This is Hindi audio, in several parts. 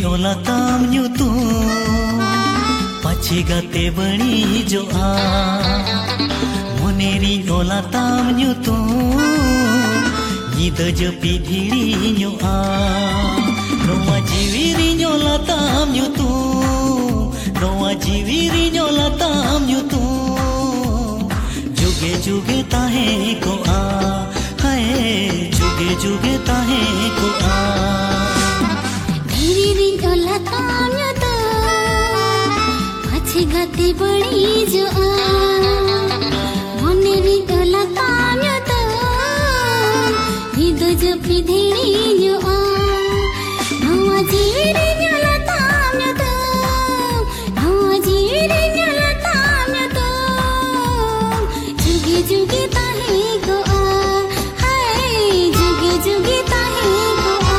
ola tam nyutu pache gate bani jo a moneri ola tam nyutu nyida japi dhiri nyo a noa jiwiri nyola tam nyutu noa jiwiri nyola tam nyutu जुगे जुगे ताहे को आ हाय जुगे जुगे ताहे को आ धीरे रिंगला ताम्यो तो पाछे गाते बड़ी जो आ मने रिंगला ताम्यो तो हिदो जपी धीरे जो आ नवा जीवी रिंगला ताम्यो तो नवा जीवी रिंगला ताम्यो तो जुगे जुगे ताहे को आ हाय जुगे जुगे ताहे को आ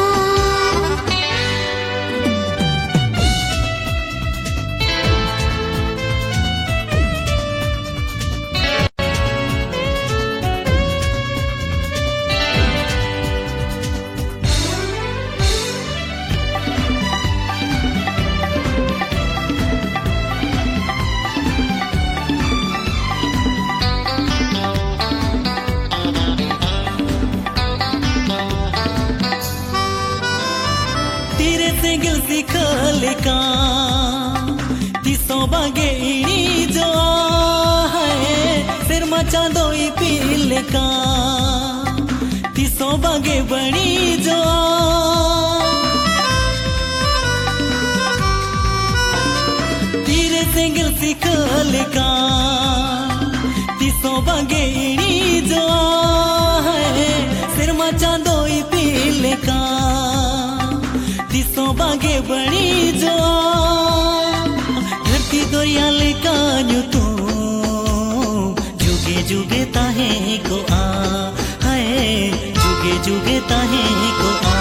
तेरे से गिल सिखले का तिसो बागे इनी जो है सिर मचा दो पीले का तिसो बागे बड़ी जो तेरे से गिल सिखले का तिसो बागे इनी जो है सिर मचा दो पीले का तिसो बागे बड़ी जो धरती दरिया ले कान्यू तू जुगे जुगे ताहे को आ हाय जुगे जुगे ताहे को आ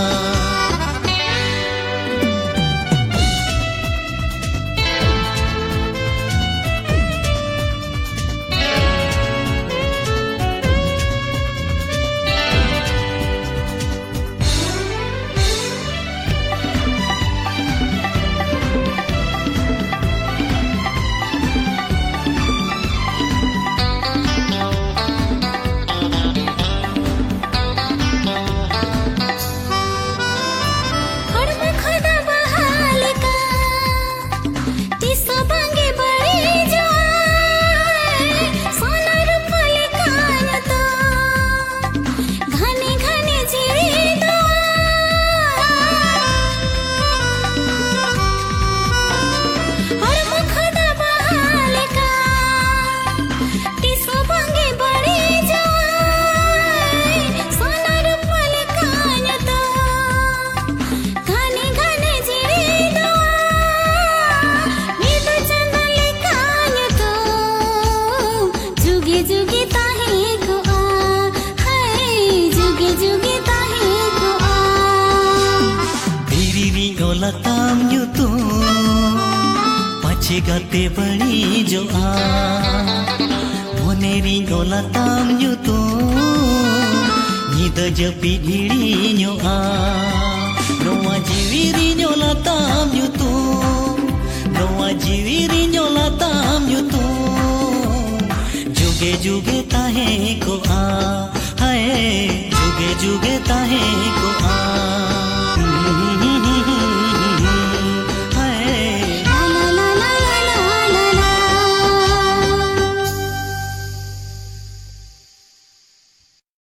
जुगे ताहे को आ हाय जुगे जुगे ताहे को आ धीरे रिंगला ताम न्यूतू पाछे गाते बड़ी जो आ मोने रिंगला ताम न्यूतू nyida japi dhiri nyo a noa jiwiri nyola tam nyutu noa jiwiri nyola tam nyutu जुगे जुगे ताहे को आ हाय जुगे जुगे ताहे को आ